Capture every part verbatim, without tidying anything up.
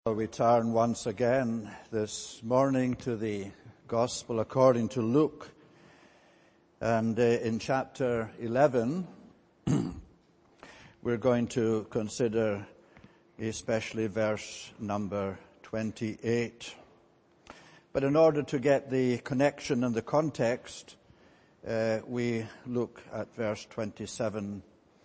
We turn once again this morning to the Gospel according to Luke, and uh, in chapter eleven we're going to consider especially verse number twenty-eight. But in order to get the connection and the context, uh, we look at verse twenty-seven.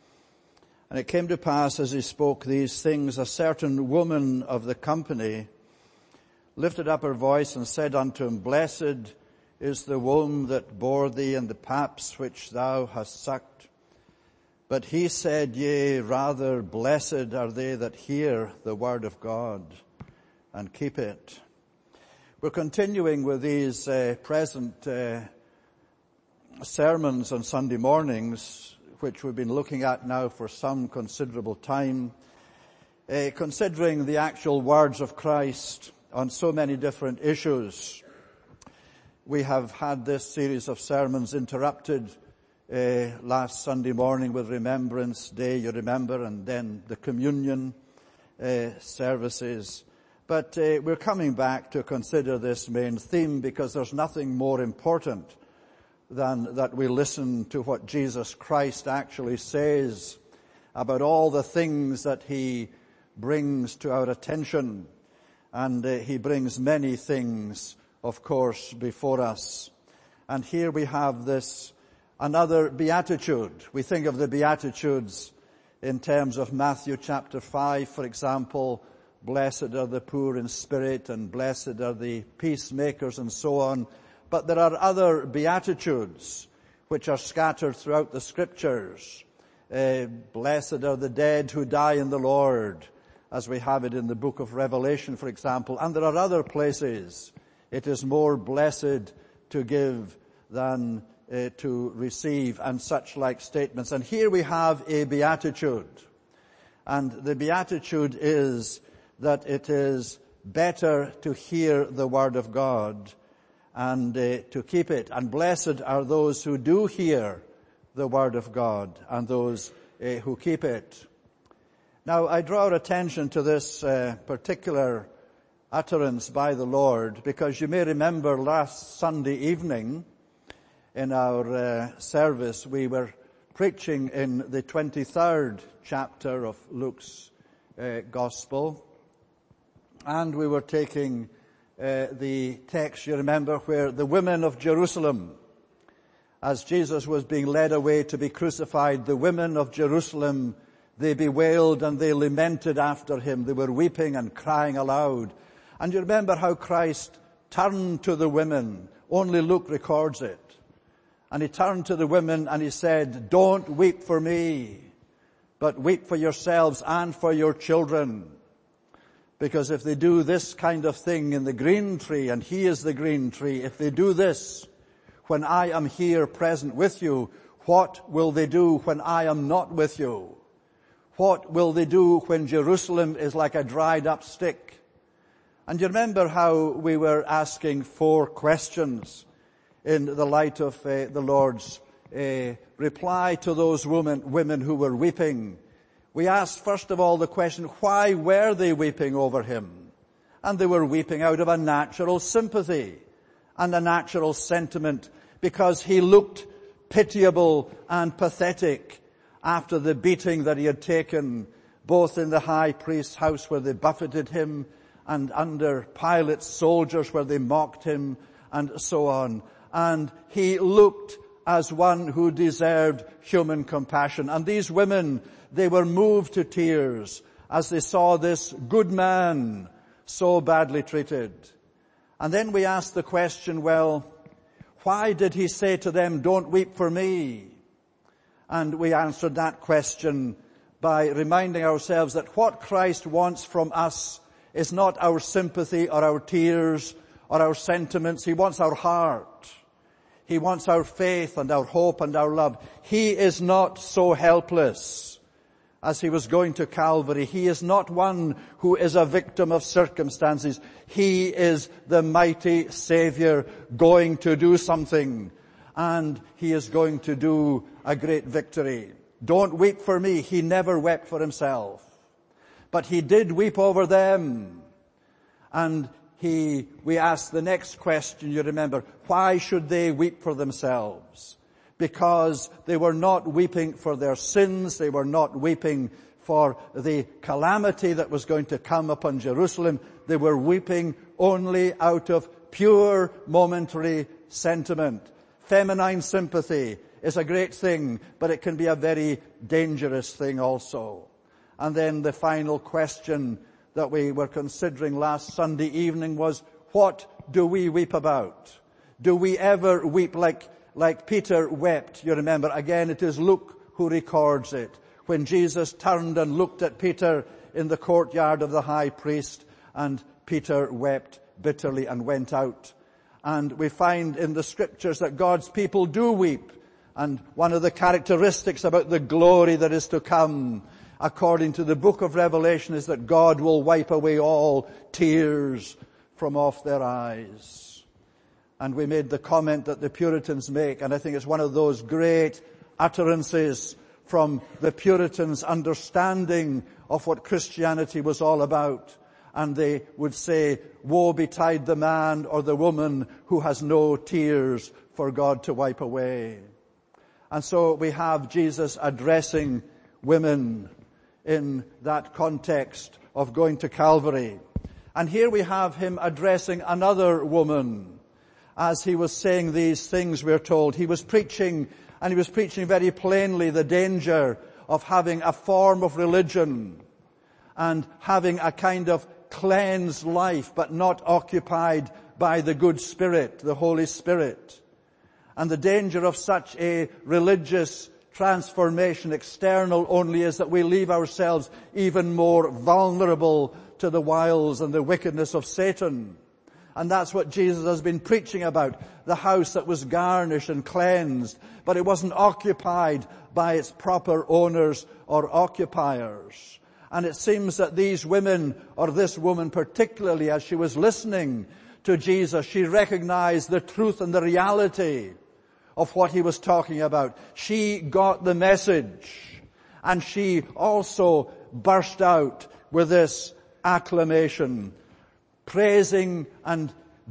And it came to pass, as he spoke these things, a certain woman of the company lifted up her voice and said unto him, Blessed is the womb that bore thee, and the paps which thou hast sucked. But he said, Yea, rather blessed are they that hear the word of God and keep it. We're continuing with these uh, present uh, sermons on Sunday mornings, which we've been looking at now for some considerable time, uh, considering the actual words of Christ on so many different issues. We have had this series of sermons interrupted uh, last Sunday morning with Remembrance Day, you remember, and then the communion uh, services. But uh, we're coming back to consider this main theme because there's nothing more important than that we listen to what Jesus Christ actually says about all the things that he brings to our attention. And uh, he brings many things, of course, before us. And here we have this, another beatitude. We think of the beatitudes in terms of Matthew chapter five, for example. Blessed are the poor in spirit, and blessed are the peacemakers, and so on. But there are other beatitudes which are scattered throughout the scriptures. Uh, blessed are the dead who die in the Lord, as we have it in the book of Revelation, for example. And there are other places. It is more blessed to give than uh, to receive, and such like statements. And here we have a beatitude. And the beatitude is that it is better to hear the word of God and uh, to keep it. And blessed are those who do hear the word of God and those uh, who keep it. Now, I draw our attention to this uh, particular utterance by the Lord, because you may remember last Sunday evening in our uh, service we were preaching in the twenty-third chapter of Luke's uh, Gospel, and we were taking Uh, the text, you remember, where the women of Jerusalem, as Jesus was being led away to be crucified, the women of Jerusalem, they bewailed and they lamented after him. They were weeping and crying aloud. And you remember how Christ turned to the women. Only Luke records it. And he turned to the women and he said, Don't weep for me, but weep for yourselves and for your children. Because if they do this kind of thing in the green tree, and he is the green tree, if they do this when I am here present with you, what will they do when I am not with you? What will they do when Jerusalem is like a dried up stick? And you remember how we were asking four questions in the light of uh, the Lord's uh, reply to those women, women who were weeping. We asked, first of all, the question, why were they weeping over him? And they were weeping out of a natural sympathy and a natural sentiment, because he looked pitiable and pathetic after the beating that he had taken, both in the high priest's house where they buffeted him, and under Pilate's soldiers where they mocked him, and so on. And he looked as one who deserved human compassion. And these women, they were moved to tears as they saw this good man so badly treated. And then we asked the question, well, why did he say to them, don't weep for me? And we answered that question by reminding ourselves that what Christ wants from us is not our sympathy or our tears or our sentiments. He wants our heart. He wants our faith and our hope and our love. He is not so helpless as he was going to Calvary. He is not one who is a victim of circumstances. He is the mighty Savior going to do something. And he is going to do a great victory. Don't weep for me. He never wept for himself. But he did weep over them. And he, we ask the next question, you remember, why should they weep for themselves? Because they were not weeping for their sins, they were not weeping for the calamity that was going to come upon Jerusalem. They were weeping only out of pure momentary sentiment. Feminine sympathy is a great thing, but it can be a very dangerous thing also. And then the final question that we were considering last Sunday evening was, what do we weep about? Do we ever weep like, like Peter wept? You remember, again, it is Luke who records it. When Jesus turned and looked at Peter in the courtyard of the high priest, and Peter wept bitterly and went out. And we find in the scriptures that God's people do weep. And one of the characteristics about the glory that is to come, according to the book of Revelation, is that God will wipe away all tears from off their eyes. And we made the comment that the Puritans make, and I think it's one of those great utterances from the Puritans' understanding of what Christianity was all about. And they would say, woe betide the man or the woman who has no tears for God to wipe away. And so we have Jesus addressing women in that context of going to Calvary. And here we have him addressing another woman. As he was saying these things, we're told, he was preaching, and he was preaching very plainly the danger of having a form of religion and having a kind of cleansed life, but not occupied by the good Spirit, the Holy Spirit. And the danger of such a religious transformation, external only, is that we leave ourselves even more vulnerable to the wiles and the wickedness of Satan. And that's what Jesus has been preaching about, the house that was garnished and cleansed, but it wasn't occupied by its proper owners or occupiers. And it seems that these women, or this woman particularly, as she was listening to Jesus, she recognized the truth and the reality of what he was talking about. She got the message, and she also burst out with this acclamation, praising and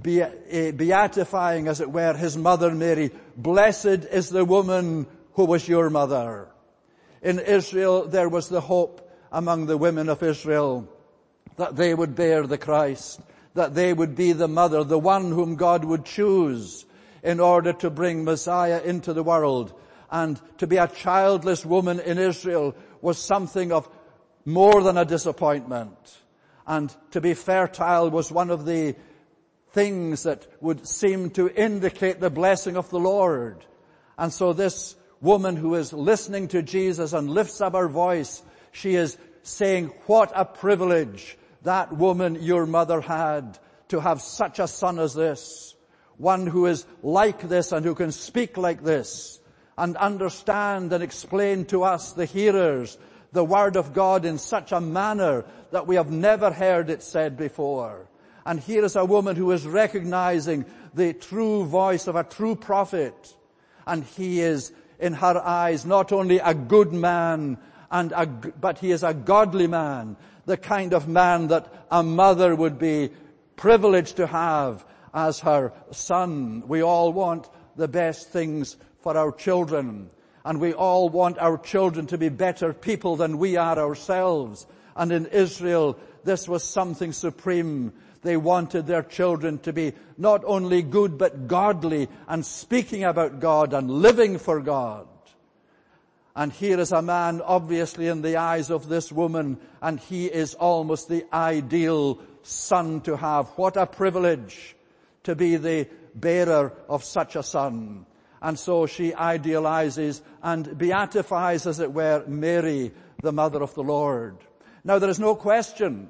beatifying, as it were, his mother Mary. Blessed is the woman who was your mother. In Israel, there was the hope among the women of Israel that they would bear the Christ, that they would be the mother, the one whom God would choose in order to bring Messiah into the world. And to be a childless woman in Israel was something of more than a disappointment. And to be fertile was one of the things that would seem to indicate the blessing of the Lord. And so this woman who is listening to Jesus and lifts up her voice, she is saying, what a privilege that woman, your mother, had to have such a son as this. One who is like this and who can speak like this and understand and explain to us, the hearers, the word of God in such a manner that we have never heard it said before. And here is a woman who is recognizing the true voice of a true prophet. And he is, in her eyes, not only a good man, and a, but he is a godly man, the kind of man that a mother would be privileged to have as her son. We all want the best things for our children. And we all want our children to be better people than we are ourselves. And in Israel, this was something supreme. They wanted their children to be not only good, but godly, and speaking about God and living for God. And here is a man, obviously in the eyes of this woman, and he is almost the ideal son to have. What a privilege to be the bearer of such a son. And so she idealizes and beatifies, as it were, Mary, the mother of the Lord. Now there is no question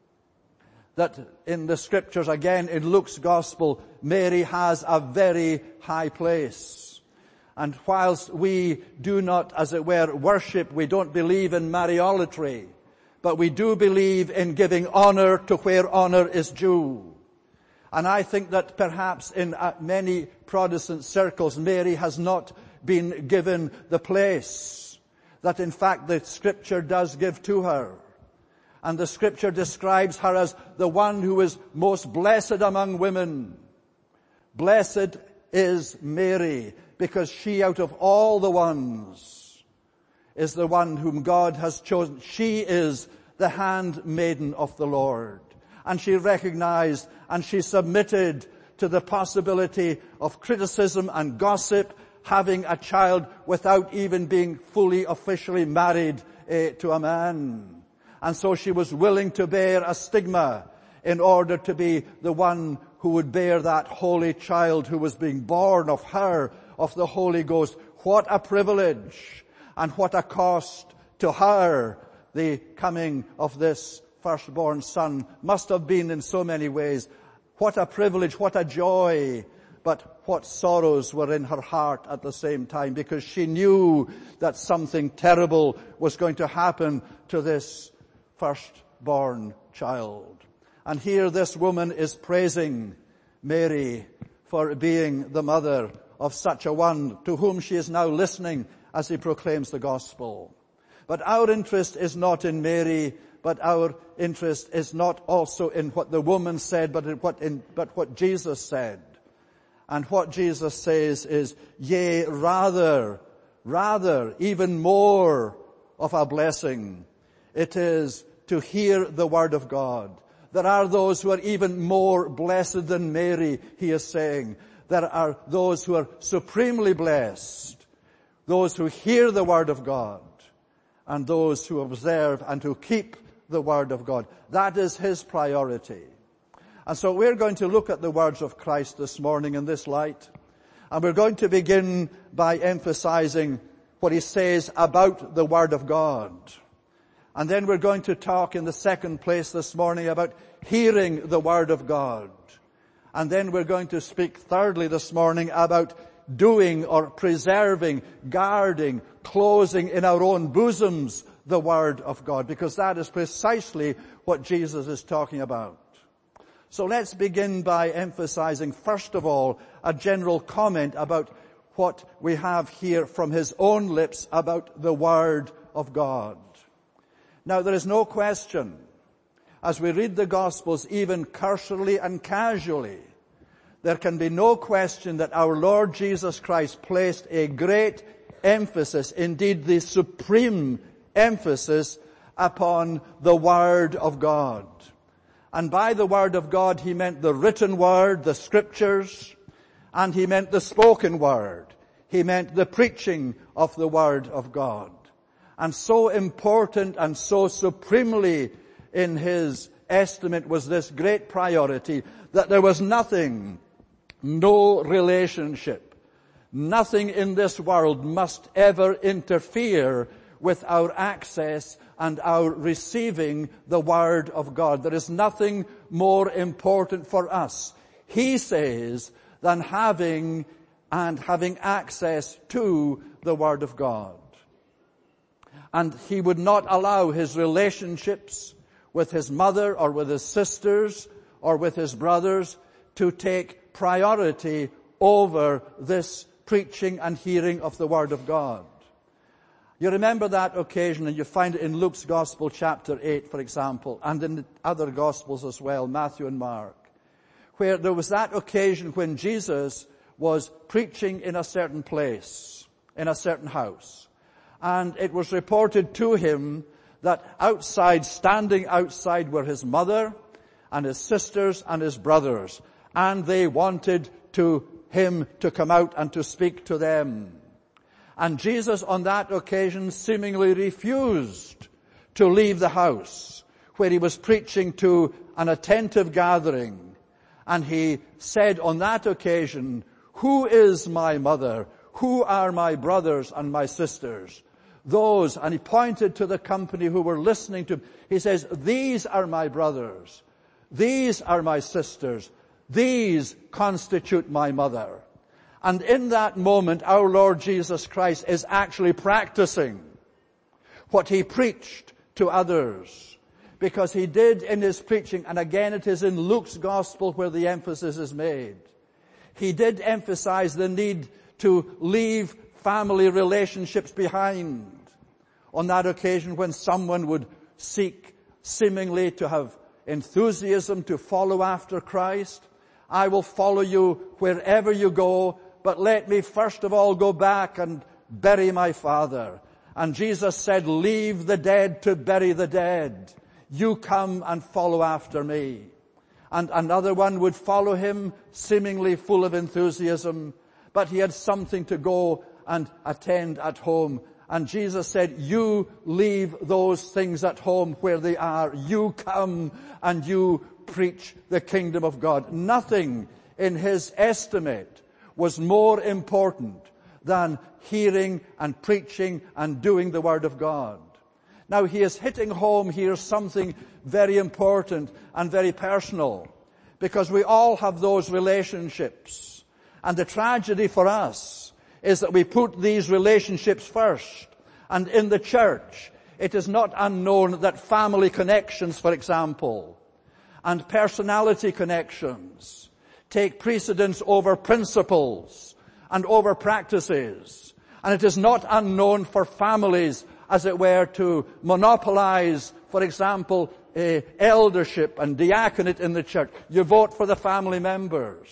that in the scriptures, again in Luke's gospel, Mary has a very high place. And whilst we do not, as it were, worship, we don't believe in Mariolatry, but we do believe in giving honor to where honor is due. And I think that perhaps in many Protestant circles, Mary has not been given the place that in fact the scripture does give to her. And the scripture describes her as the one who is most blessed among women. Blessed is Mary, because she out of all the ones is the one whom God has chosen. She is the handmaiden of the Lord. And she recognized and she submitted to the possibility of criticism and gossip, having a child without even being fully officially married uh, to a man. And so she was willing to bear a stigma in order to be the one who would bear that holy child who was being born of her, of the Holy Ghost. What a privilege and what a cost to her the coming of this firstborn son must have been in so many ways. What a privilege, what a joy, but what sorrows were in her heart at the same time, because she knew that something terrible was going to happen to this firstborn child. And here this woman is praising Mary for being the mother of such a one to whom she is now listening as he proclaims the gospel. But our interest is not in Mary, but our interest is not also in what the woman said, but in what, in, but what Jesus said. And what Jesus says is, yea, rather, rather, even more of a blessing it is to hear the word of God. There are those who are even more blessed than Mary, he is saying. There are those who are supremely blessed, those who hear the word of God, and those who observe and who keep the word of God. That is his priority. And so we're going to look at the words of Christ this morning in this light. And we're going to begin by emphasizing what he says about the word of God. And then we're going to talk in the second place this morning about hearing the word of God. And then we're going to speak thirdly this morning about doing or preserving, guarding, closing in our own bosoms the word of God, because that is precisely what Jesus is talking about. So let's begin by emphasizing, first of all, a general comment about what we have here from his own lips about the word of God. Now, there is no question, as we read the Gospels, even cursorily and casually, there can be no question that our Lord Jesus Christ placed a great emphasis, indeed the supreme emphasis, upon the Word of God. And by the Word of God, he meant the written Word, the Scriptures, and he meant the spoken Word. He meant the preaching of the Word of God. And so important and so supremely in his estimate was this great priority that there was nothing, no relationship, nothing in this world must ever interfere with our access and our receiving the Word of God. There is nothing more important for us, he says, than having and having access to the Word of God. And he would not allow his relationships with his mother or with his sisters or with his brothers to take priority over this preaching and hearing of the Word of God. You remember that occasion, and you find it in Luke's Gospel chapter eight, for example, and in the other Gospels as well, Matthew and Mark, where there was that occasion when Jesus was preaching in a certain place, in a certain house. And it was reported to him that outside, standing outside, were his mother and his sisters and his brothers. And they wanted to him to come out and to speak to them. And Jesus on that occasion seemingly refused to leave the house where he was preaching to an attentive gathering. And he said on that occasion, "Who is my mother? Who are my brothers and my sisters?" Those, and he pointed to the company who were listening to him. He says, "These are my brothers. These are my sisters. These constitute my mother." And in that moment, our Lord Jesus Christ is actually practicing what he preached to others. Because he did in his preaching, and again it is in Luke's Gospel where the emphasis is made. He did emphasize the need to leave family relationships behind. On that occasion when someone would seek seemingly to have enthusiasm to follow after Christ. I will follow you wherever you go, but let me first of all go back and bury my father. And Jesus said, leave the dead to bury the dead. You come and follow after me. And another one would follow him, seemingly full of enthusiasm, but he had something to go and attend at home. And Jesus said, you leave those things at home where they are. You come and you preach the kingdom of God. Nothing in his estimate was more important than hearing and preaching and doing the word of God. Now he is hitting home here something very important and very personal, because we all have those relationships. And the tragedy for us is that we put these relationships first. And in the church, it is not unknown that family connections, for example, and personality connections take precedence over principles and over practices. And it is not unknown for families, as it were, to monopolize, for example, uh, eldership and diaconate in the church. You vote for the family members.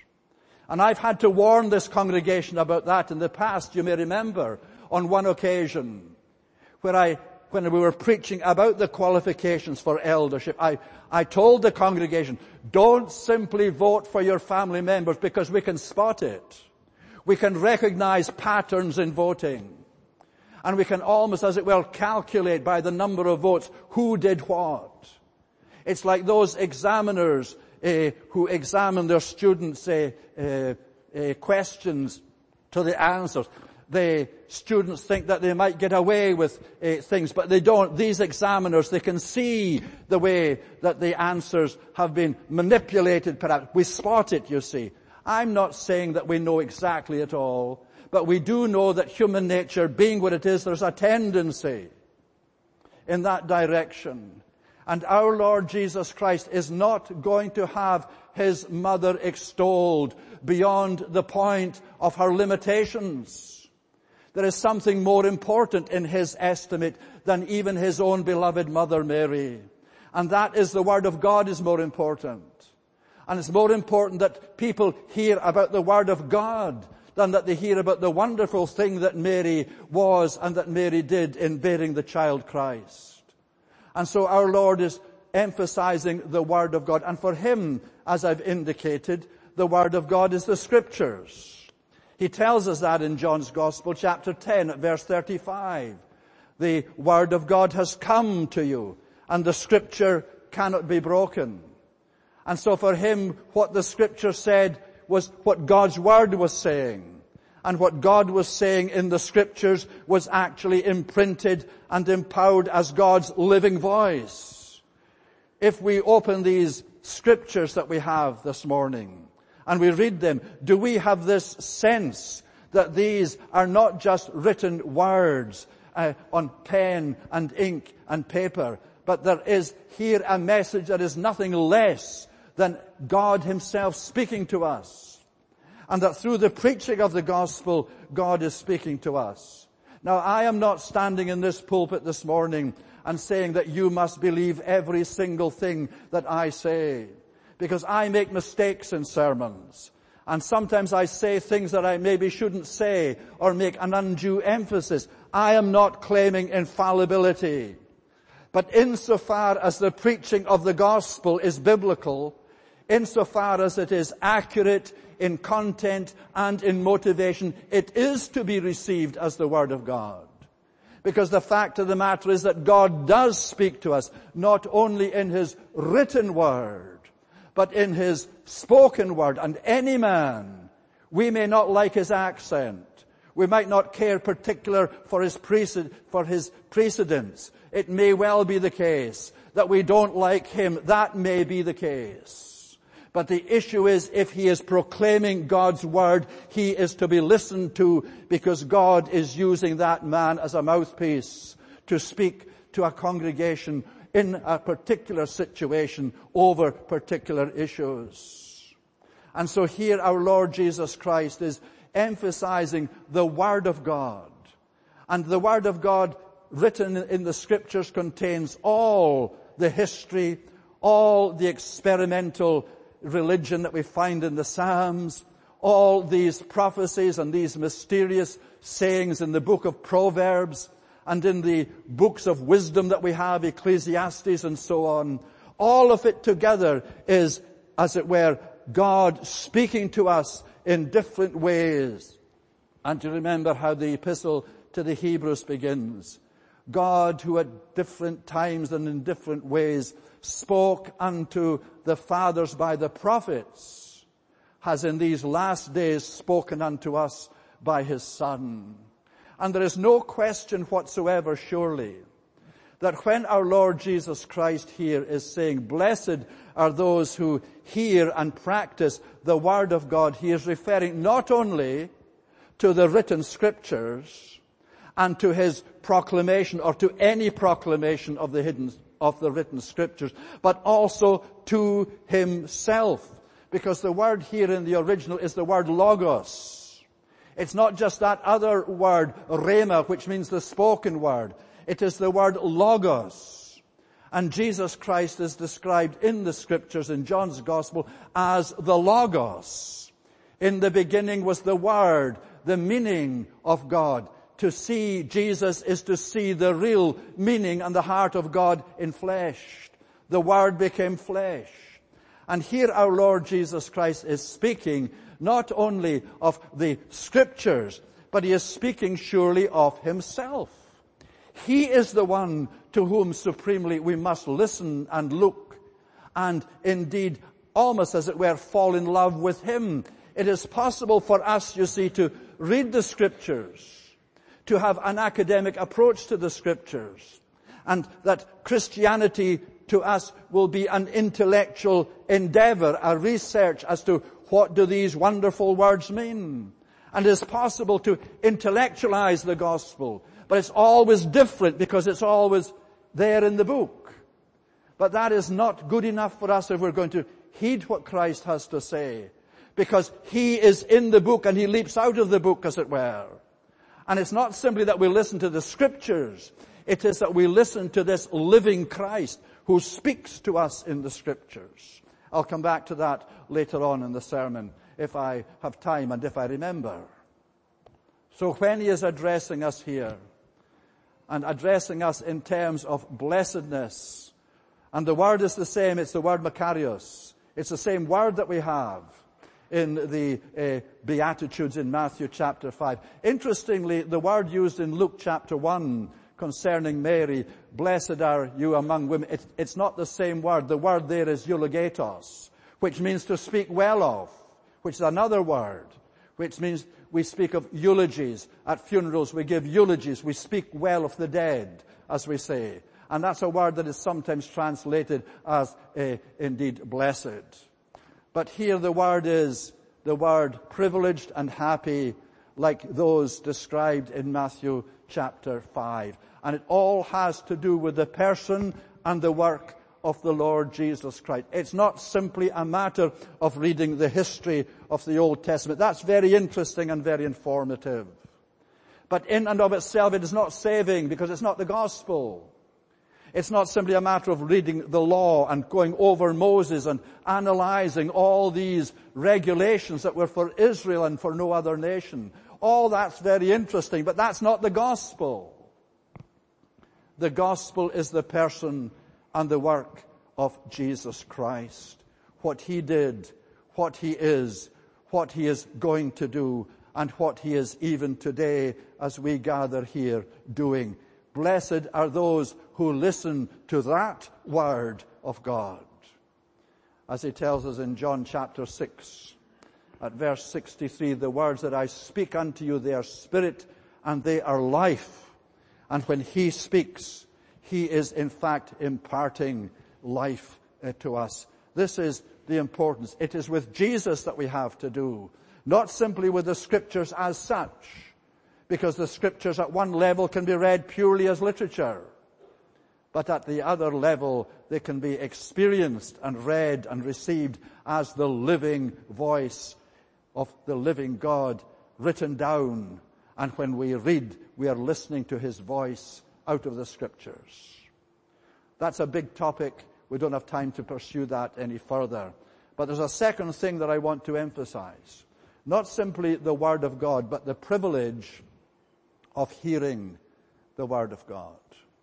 And I've had to warn this congregation about that in the past. You may remember on one occasion where I, when we were preaching about the qualifications for eldership, I, I told the congregation, don't simply vote for your family members, because we can spot it. We can recognize patterns in voting. And we can almost, as it were, calculate by the number of votes who did what. It's like those examiners uh, who examine their students' uh, uh, uh, questions to the answers. The students think that they might get away with uh, things, but they don't. These examiners, they can see the way that the answers have been manipulated, perhaps. We spot it, you see. I'm not saying that we know exactly at all, but we do know that human nature, being what it is, there's a tendency in that direction. And our Lord Jesus Christ is not going to have his mother extolled beyond the point of her limitations. There is something more important in his estimate than even his own beloved mother Mary. And that is the word of God is more important. And it's more important that people hear about the word of God than that they hear about the wonderful thing that Mary was and that Mary did in bearing the child Christ. And so our Lord is emphasizing the word of God. And for him, as I've indicated, the word of God is the scriptures. He tells us that in John's Gospel, chapter ten, at verse thirty-five. The word of God has come to you, and the scripture cannot be broken. And so for him, what the scripture said was what God's word was saying. And what God was saying in the scriptures was actually imprinted and empowered as God's living voice. If we open these scriptures that we have this morning and we read them, do we have this sense that these are not just written words uh, on pen and ink and paper, but there is here a message that is nothing less than God himself speaking to us? And that through the preaching of the gospel, God is speaking to us. Now, I am not standing in this pulpit this morning and saying that you must believe every single thing that I say, because I make mistakes in sermons. And sometimes I say things that I maybe shouldn't say or make an undue emphasis. I am not claiming infallibility. But insofar as the preaching of the gospel is biblical, insofar as it is accurate in content and in motivation, it is to be received as the word of God. Because the fact of the matter is that God does speak to us, not only in his written word, but in his spoken word. And any man, we may not like his accent. We might not care particular for his preced- for his precedence. It may well be the case that we don't like him. That may be the case. But the issue is, if he is proclaiming God's word, he is to be listened to, because God is using that man as a mouthpiece to speak to a congregation in a particular situation over particular issues. And so here our Lord Jesus Christ is emphasizing the word of God. And the word of God written in the scriptures contains all the history, all the experimental religion that we find in the Psalms, all these prophecies and these mysterious sayings in the book of Proverbs and in the books of wisdom that we have, Ecclesiastes and so on, all of it together is, as it were, God speaking to us in different ways. And you remember how the epistle to the Hebrews begins. God, who at different times and in different ways spoke unto the fathers by the prophets, has in these last days spoken unto us by his Son. And there is no question whatsoever, surely, that when our Lord Jesus Christ here is saying, blessed are those who hear and practice the Word of God, he is referring not only to the written Scriptures and to his proclamation or to any proclamation of the hidden, of the written Scriptures, but also to himself. Because the word here in the original is the word logos. It's not just that other word, rhema, which means the spoken word. It is the word logos. And Jesus Christ is described in the Scriptures in John's Gospel as the logos. In the beginning was the Word, the meaning of God. To see Jesus is to see the real meaning and the heart of God in flesh. The Word became flesh. And here our Lord Jesus Christ is speaking not only of the Scriptures, but he is speaking surely of himself. He is the one to whom supremely we must listen and look, and indeed, almost as it were, fall in love with him. It is possible for us, you see, to read the Scriptures, to have an academic approach to the Scriptures, and that Christianity to us will be an intellectual endeavor, a research as to what do these wonderful words mean. And it is possible to intellectualize the gospel, but it's always different because it's always there in the book. But that is not good enough for us if we're going to heed what Christ has to say, because he is in the book and he leaps out of the book, as it were. And it's not simply that we listen to the Scriptures, it is that we listen to this living Christ who speaks to us in the Scriptures. I'll come back to that later on in the sermon if I have time and if I remember. So when he is addressing us here, and addressing us in terms of blessedness, and the word is the same, it's the word Makarios. It's the same word that we have in the uh, Beatitudes in Matthew chapter five. Interestingly, the word used in Luke chapter one concerning Mary, blessed are you among women, it, it's not the same word. The word there is eulogetos, which means to speak well of, which is another word, which means we speak of eulogies. At funerals we give eulogies. We speak well of the dead, as we say. And that's a word that is sometimes translated as uh, indeed blessed. But here the word is the word privileged and happy, like those described in Matthew chapter five. And it all has to do with the person and the work of the Lord Jesus Christ. It's not simply a matter of reading the history of the Old Testament. That's very interesting and very informative. But in and of itself, it is not saving, because it's not the gospel. It's not simply a matter of reading the law and going over Moses and analyzing all these regulations that were for Israel and for no other nation. All that's very interesting, but that's not the gospel. The gospel is the person and the work of Jesus Christ. What he did, what he is, what he is going to do, and what he is even today as we gather here doing. Blessed are those who listen to that word of God. As he tells us in John chapter six, at verse sixty-three, the words that I speak unto you, they are spirit and they are life. And when he speaks, he is in fact imparting life uh, to us. This is the importance. It is with Jesus that we have to do, not simply with the Scriptures as such, because the Scriptures at one level can be read purely as literature, but at the other level they can be experienced and read and received as the living voice of the living God written down. And when we read, we are listening to his voice out of the Scriptures. That's a big topic. We don't have time to pursue that any further. But there's a second thing that I want to emphasize. Not simply the Word of God, but the privilege of hearing the Word of God.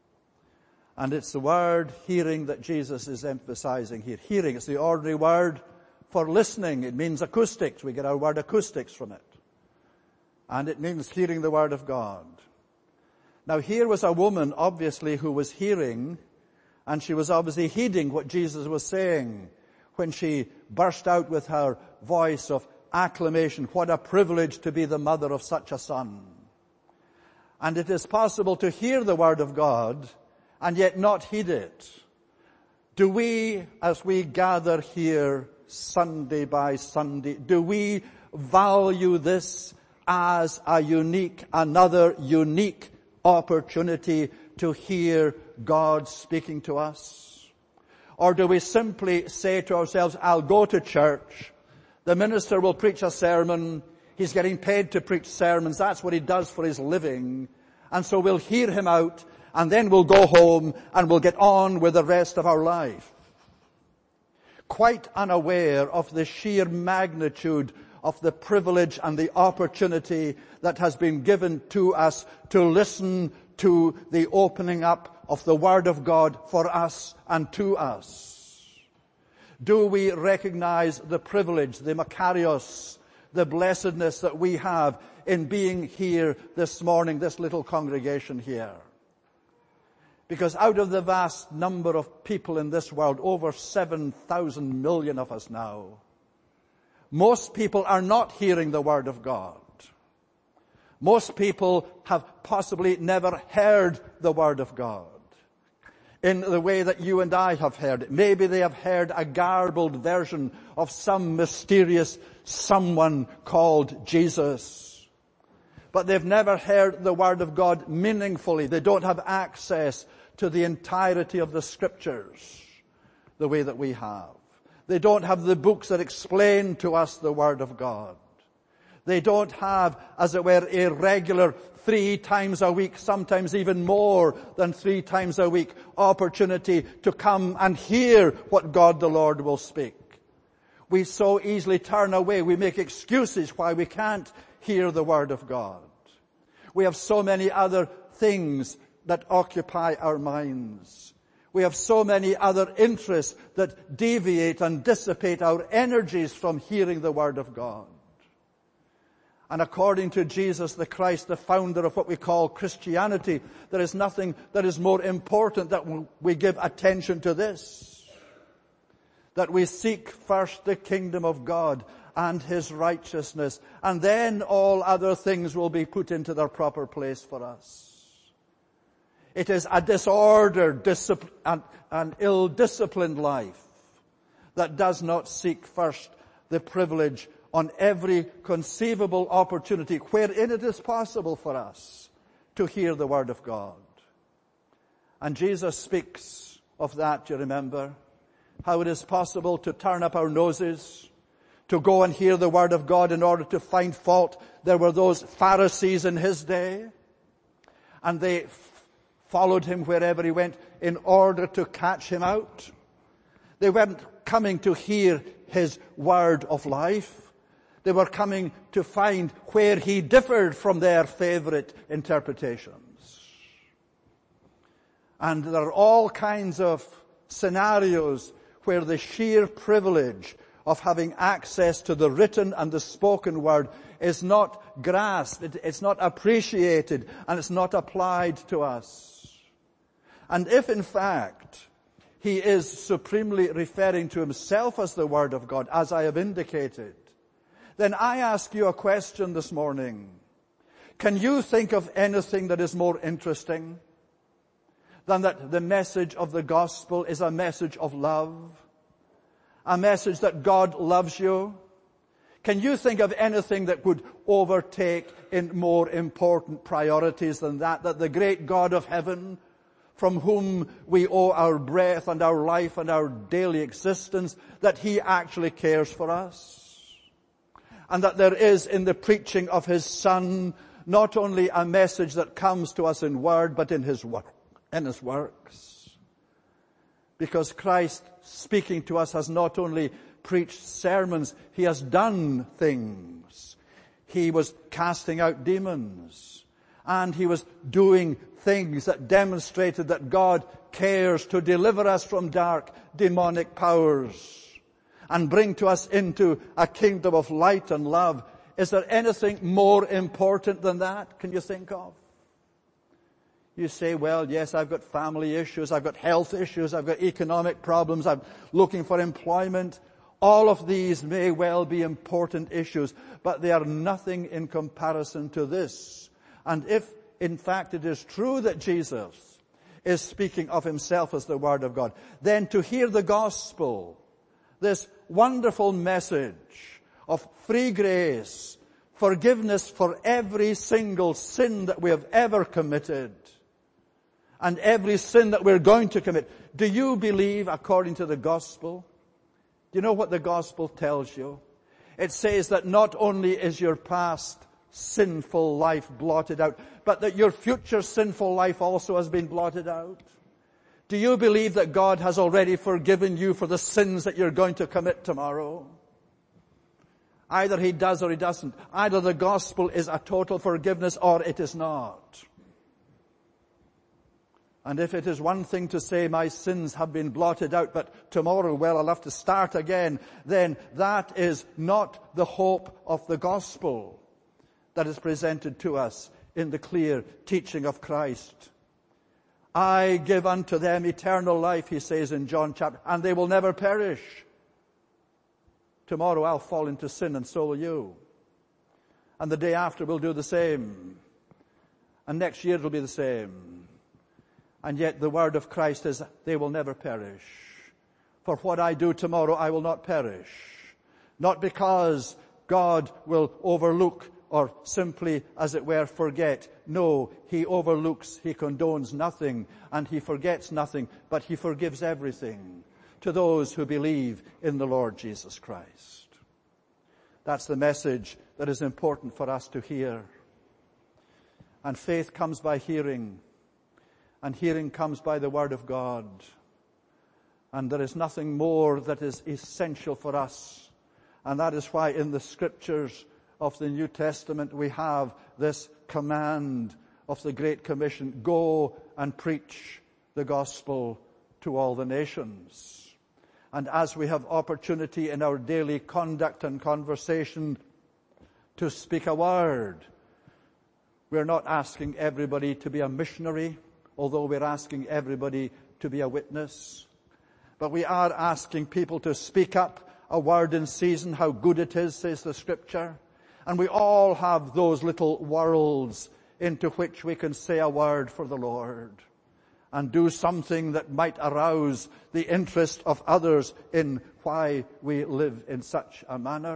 And it's the word hearing that Jesus is emphasizing here. Hearing, it's the ordinary word for listening. It means acoustics. We get our word acoustics from it. And it means hearing the Word of God. Now here was a woman, obviously, who was hearing, and she was obviously heeding what Jesus was saying when she burst out with her voice of acclamation. What a privilege to be the mother of such a son. And it is possible to hear the Word of God and yet not heed it. Do we, as we gather here Sunday by Sunday, do we value this as a unique, another unique opportunity to hear God speaking to us? Or do we simply say to ourselves, I'll go to church, the minister will preach a sermon, he's getting paid to preach sermons, that's what he does for his living, and so we'll hear him out, and then we'll go home and we'll get on with the rest of our life. Quite unaware of the sheer magnitude of the privilege and the opportunity that has been given to us to listen to the opening up of the Word of God for us and to us. Do we recognize the privilege, the makarios, the blessedness that we have in being here this morning, this little congregation here? Because out of the vast number of people in this world, over seven thousand million of us now, most people are not hearing the Word of God. Most people have possibly never heard the Word of God in the way that you and I have heard it. Maybe they have heard a garbled version of some mysterious someone called Jesus. But they've never heard the Word of God meaningfully. They don't have access to the entirety of the Scriptures the way that we have. They don't have the books that explain to us the Word of God. They don't have, as it were, a regular three times a week, sometimes even more than three times a week, opportunity to come and hear what God the Lord will speak. We so easily turn away. We make excuses why we can't hear the Word of God. We have so many other things that occupy our minds. We have so many other interests that deviate and dissipate our energies from hearing the Word of God. And according to Jesus the Christ, the founder of what we call Christianity, there is nothing that is more important that we give attention to this. That we seek first the kingdom of God and His righteousness, and then all other things will be put into their proper place for us. It is a disordered, discipl- and, and ill-disciplined life that does not seek first the privilege on every conceivable opportunity wherein it is possible for us to hear the Word of God. And Jesus speaks of that, you remember, how it is possible to turn up our noses, to go and hear the Word of God in order to find fault. There were those Pharisees in His day, and they followed Him wherever He went in order to catch Him out. They weren't coming to hear His word of life. They were coming to find where He differed from their favorite interpretations. And there are all kinds of scenarios where the sheer privilege of having access to the written and the spoken word is not grasped, it's not appreciated, and it's not applied to us. And if in fact He is supremely referring to Himself as the Word of God, as I have indicated, then I ask you a question this morning. Can you think of anything that is more interesting than that the message of the gospel is a message of love? A message that God loves you? Can you think of anything that would overtake in more important priorities than that? That the great God of heaven, from whom we owe our breath and our life and our daily existence, that He actually cares for us. And that there is in the preaching of His Son not only a message that comes to us in word, but in His work, in His works. because Christ speaking to us has not only preached sermons, he has done things. He was casting out demons, and he was doing things that demonstrated that God cares to deliver us from dark demonic powers and bring to us into a kingdom of light and love. Is there anything more important than that can you think of? You say, well, yes, I've got family issues, I've got health issues, I've got economic problems, I'm looking for employment. All of these may well be important issues, but they are nothing in comparison to this. And if, in fact, it is true that Jesus is speaking of himself as the Word of God, then to hear the gospel, this wonderful message of free grace, forgiveness for every single sin that we have ever committed, and every sin that we're going to commit. Do you believe according to the gospel? Do you know what the gospel tells you? It says that not only is your past sinful life blotted out, but that your future sinful life also has been blotted out. Do you believe that God has already forgiven you for the sins that you're going to commit tomorrow? Either he does or he doesn't. Either the gospel is a total forgiveness or it is not. And if it is one thing to say my sins have been blotted out, but tomorrow, well, I'll have to start again, then that is not the hope of the gospel that is presented to us in the clear teaching of Christ. I give unto them eternal life, he says in John chapter, and they will never perish. Tomorrow I'll fall into sin and so will you. And the day after we'll do the same. And next year it'll be the same. And yet the word of Christ is, they will never perish. For what I do tomorrow, I will not perish. Not because God will overlook or simply, as it were, forget. No, he overlooks, he condones nothing, and he forgets nothing, but he forgives everything to those who believe in the Lord Jesus Christ. That's the message that is important for us to hear. And faith comes by hearing. And hearing comes by the Word of God. And there is nothing more that is essential for us. And that is why in the Scriptures of the New Testament we have this command of the Great Commission, go and preach the gospel to all the nations. And as we have opportunity in our daily conduct and conversation to speak a word, we're not asking everybody to be a missionary, although we're asking everybody to be a witness. But we are asking people to speak up a word in season, how good it is, says the Scripture. And we all have those little worlds into which we can say a word for the Lord and do something that might arouse the interest of others in why we live in such a manner.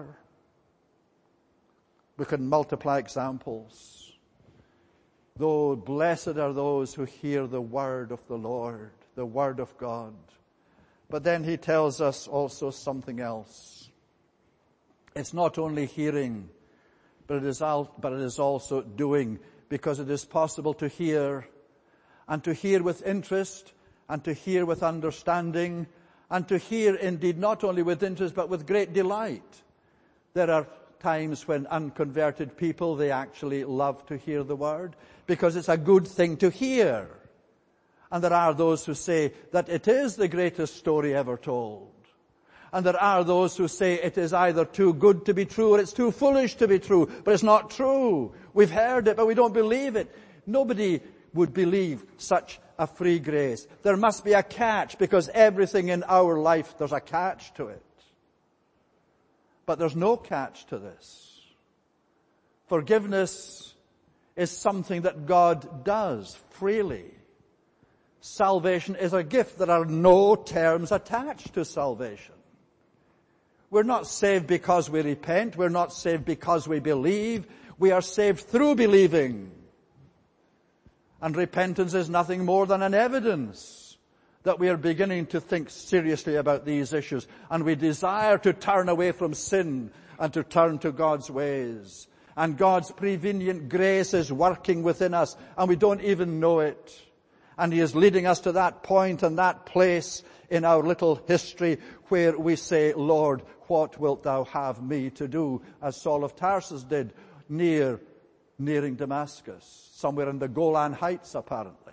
We can multiply examples. Though blessed are those who hear the word of the Lord, the word of God. But then he tells us also something else. It's not only hearing, but it is out, but it is also doing, because it is possible to hear, and to hear with interest, and to hear with understanding, and to hear indeed not only with interest but with great delight. There are times when unconverted people, they actually love to hear the word, because it's a good thing to hear. And there are those who say that it is the greatest story ever told. And there are those who say it is either too good to be true or it's too foolish to be true. But it's not true. We've heard it, but we don't believe it. Nobody would believe such a free grace. There must be a catch, because everything in our life, there's a catch to it. But there's no catch to this. Forgiveness is something that God does freely. Salvation is a gift. There are no terms attached to salvation. We're not saved because we repent. We're not saved because we believe. We are saved through believing. And repentance is nothing more than an evidence that we are beginning to think seriously about these issues. And we desire to turn away from sin and to turn to God's ways. And God's prevenient grace is working within us, and we don't even know it. And he is leading us to that point and that place in our little history where we say, Lord, what wilt thou have me to do? As Saul of Tarsus did near, nearing Damascus, somewhere in the Golan Heights apparently.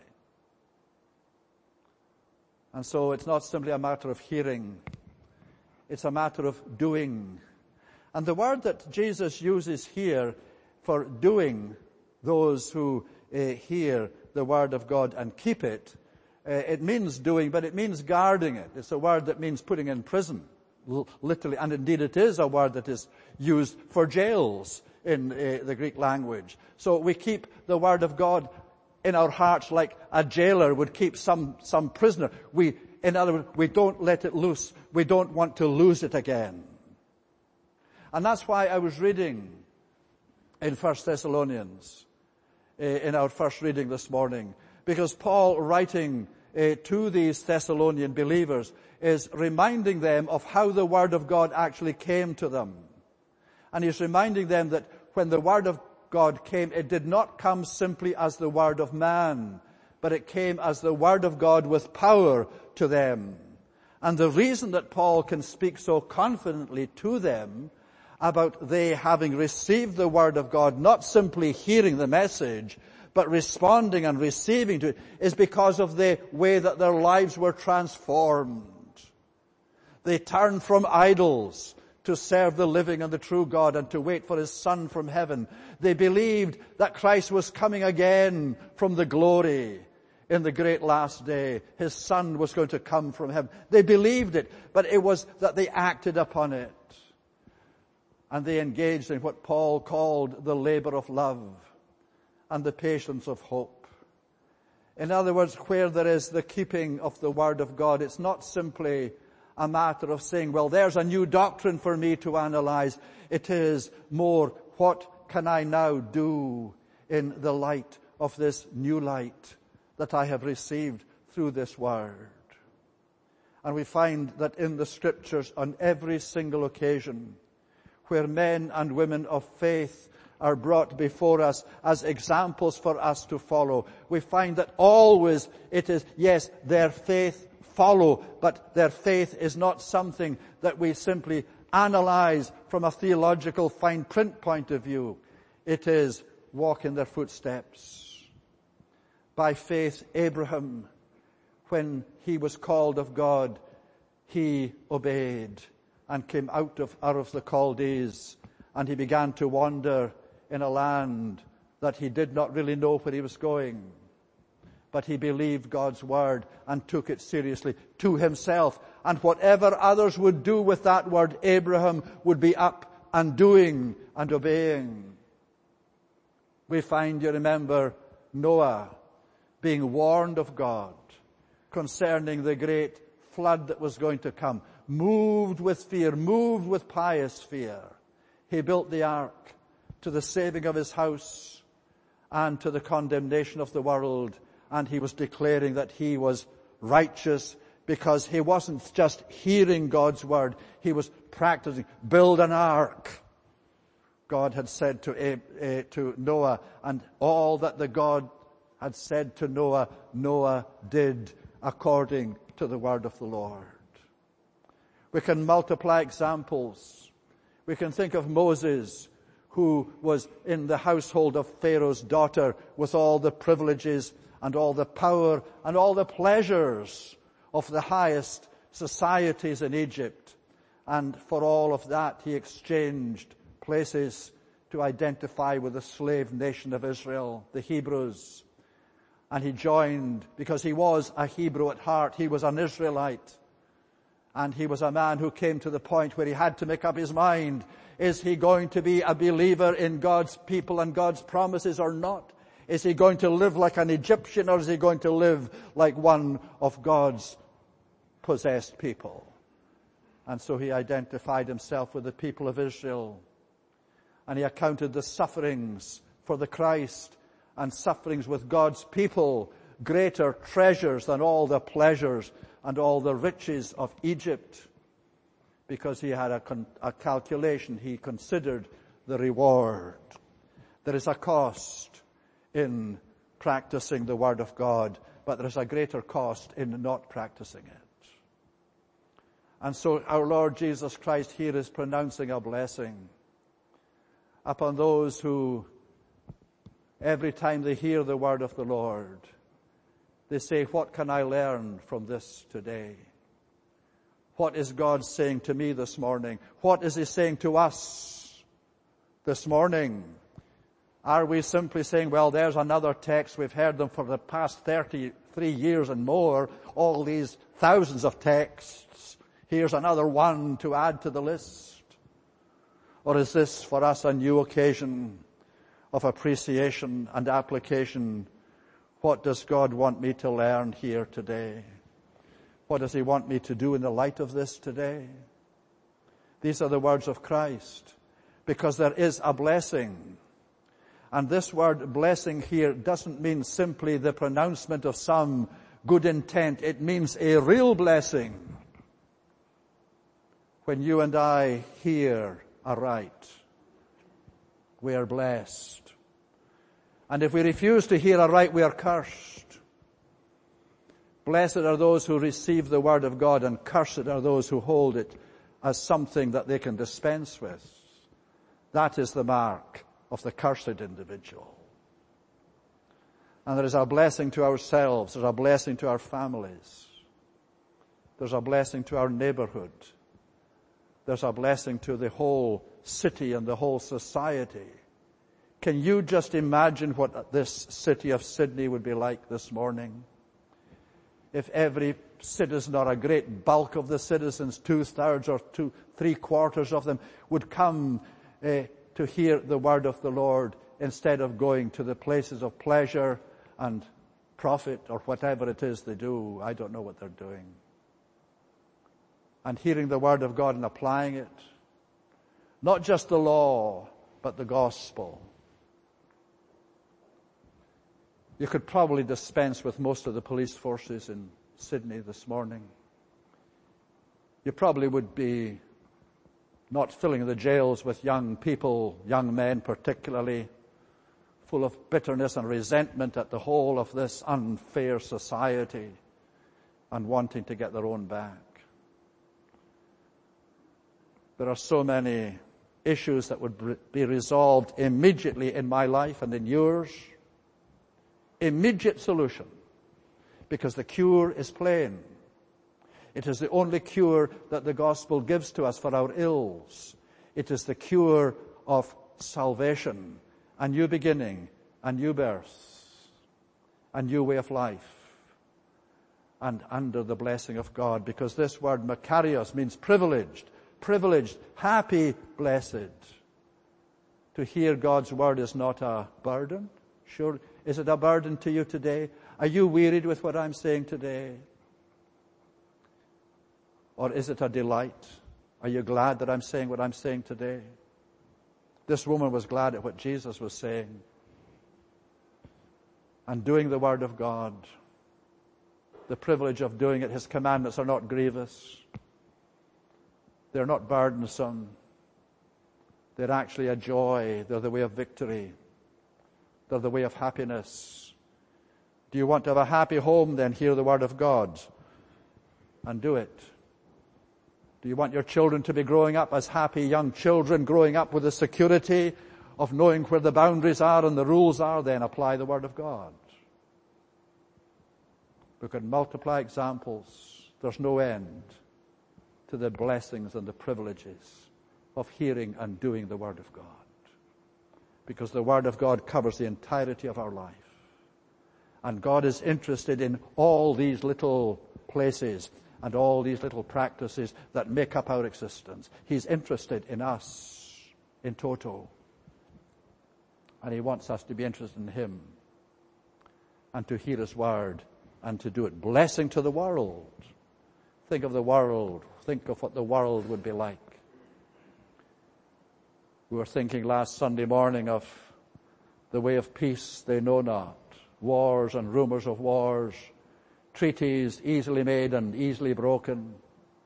And so it's not simply a matter of hearing. It's a matter of doing. And the word that Jesus uses here for doing, those who uh, hear the word of God and keep it, uh, it means doing, but it means guarding it. It's a word that means putting in prison, l- literally, and indeed it is a word that is used for jails in uh, the Greek language. So we keep the word of God in our hearts like a jailer would keep some, some prisoner. We, in other words, we don't let it loose. We don't want to lose it again. And that's why I was reading in First Thessalonians, uh, in our first reading this morning, because Paul, writing uh, to these Thessalonian believers, is reminding them of how the Word of God actually came to them. And he's reminding them that when the Word of God came, it did not come simply as the Word of man, but it came as the Word of God with power to them. And the reason that Paul can speak so confidently to them about they having received the Word of God, not simply hearing the message, but responding and receiving to it, is because of the way that their lives were transformed. They turned from idols to serve the living and the true God and to wait for His Son from heaven. They believed that Christ was coming again from the glory in the great last day. His Son was going to come from heaven. They believed it, but it was that they acted upon it. And they engaged in what Paul called the labor of love and the patience of hope. In other words, where there is the keeping of the Word of God, it's not simply a matter of saying, well, there's a new doctrine for me to analyze. It is more, what can I now do in the light of this new light that I have received through this Word? And we find that in the Scriptures, on every single occasion, where men and women of faith are brought before us as examples for us to follow, we find that always it is, yes, their faith follow, but their faith is not something that we simply analyze from a theological fine print point of view. It is walk in their footsteps. By faith, Abraham, when he was called of God, he obeyed and came out of Ur of the Chaldees, and he began to wander in a land that he did not really know where he was going. But he believed God's word and took it seriously to himself. And whatever others would do with that word, Abraham would be up and doing and obeying. We find, you remember, Noah being warned of God concerning the great flood that was going to come. Moved with fear, moved with pious fear, he built the ark to the saving of his house and to the condemnation of the world. And he was declaring that he was righteous because he wasn't just hearing God's word, he was practicing. Build an ark, God had said to, uh, to Noah, and all that the God had said to Noah, Noah did according to the word of the Lord. We can multiply examples. We can think of Moses, who was in the household of Pharaoh's daughter with all the privileges and all the power and all the pleasures of the highest societies in Egypt. And for all of that, he exchanged places to identify with the slave nation of Israel, the Hebrews. And he joined, because he was a Hebrew at heart, he was an Israelite. And he was a man who came to the point where he had to make up his mind. Is he going to be a believer in God's people and God's promises or not? Is he going to live like an Egyptian, or is he going to live like one of God's possessed people? And so he identified himself with the people of Israel. And he accounted the sufferings for the Christ and sufferings with God's people greater treasures than all the pleasures and all the riches of Egypt, because he had a, con- a calculation. He considered the reward. There is a cost in practicing the Word of God. but there is a greater cost in not practicing it. And so our Lord Jesus Christ here is pronouncing a blessing upon those who, every time they hear the word of the Lord, they say, what can I learn from this today? What is God saying to me this morning? What is He saying to us this morning? Are we simply saying, well, there's another text, we've heard them for the past thirty-three years and more, all these thousands of texts, here's another one to add to the list? Or is this for us a new occasion of appreciation and application? What does God want me to learn here today? What does He want me to do in the light of this today? These are the words of Christ, because there is a blessing. And this word blessing here doesn't mean simply the pronouncement of some good intent. It means a real blessing. When you and I hear aright, we are blessed. And if we refuse to hear aright, we are cursed. Blessed are those who receive the word of God, and cursed are those who hold it as something that they can dispense with. That is the mark of the cursed individual. And there is a blessing to ourselves. There's a blessing to our families. There's a blessing to our neighborhood. There's a blessing to the whole city and the whole society. Can you just imagine what this city of Sydney would be like this morning? If every citizen, or a great bulk of the citizens, two-thirds or two, three-quarters of them, would come uh, to hear the word of the Lord instead of going to the places of pleasure and profit or whatever it is they do. I don't know what they're doing. And hearing the word of God and applying it. Not just the law, but the gospel. You could probably dispense with most of the police forces in Sydney this morning. You probably would be not filling the jails with young people, young men particularly, full of bitterness and resentment at the whole of this unfair society and wanting to get their own back. There are so many issues that would be resolved immediately in my life and in yours. Immediate solution, because the cure is plain. It is the only cure that the gospel gives to us for our ills. It is the cure of salvation, a new beginning, a new birth, a new way of life, and under the blessing of God, because this word makarios means privileged, privileged, happy, blessed. To hear God's word is not a burden. Sure, is it a burden to you today? Are you wearied with what I'm saying today? Or is it a delight? Are you glad that I'm saying what I'm saying today? This woman was glad at what Jesus was saying. And doing the word of God, the privilege of doing it, His commandments are not grievous. They're not burdensome. They're actually a joy. They're the way of victory. They're the way of happiness. Do you want to have a happy home? Then hear the word of God and do it. Do you want your children to be growing up as happy young children, growing up with the security of knowing where the boundaries are and the rules are? Then apply the word of God. We could multiply examples. There's no end to the blessings and the privileges of hearing and doing the word of God. Because the word of God covers the entirety of our life. And God is interested in all these little places and all these little practices that make up our existence. He's interested in us in toto. And He wants us to be interested in Him and to hear His word and to do it. Blessing to the world. Think of the world. Think of what the world would be like. We were thinking last Sunday morning of the way of peace they know not. Wars and rumors of wars. Treaties easily made and easily broken.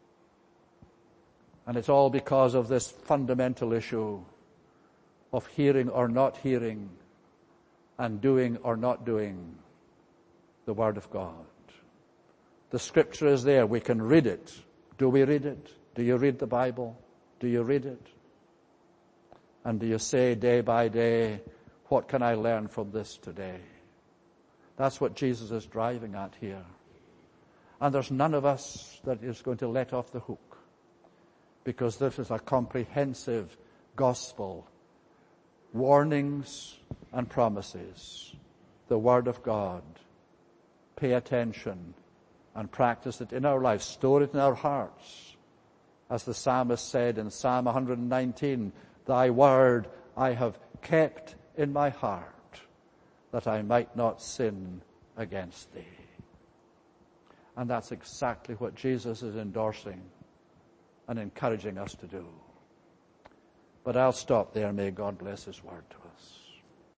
And it's all because of this fundamental issue of hearing or not hearing and doing or not doing. the Word of God. The Scripture is there. We can read it. Do we read it? Do you read the Bible? Do you read it? And do you say day by day, what can I learn from this today? That's what Jesus is driving at here. And there's none of us that is going to let off the hook, because this is a comprehensive gospel. Warnings and promises. The Word of God. Pay attention and practice it in our lives. Store it in our hearts. As the psalmist said in Psalm one nineteen, Thy word I have kept in my heart, that I might not sin against thee. And that's exactly what Jesus is endorsing and encouraging us to do. But I'll stop there. May God bless his word to us.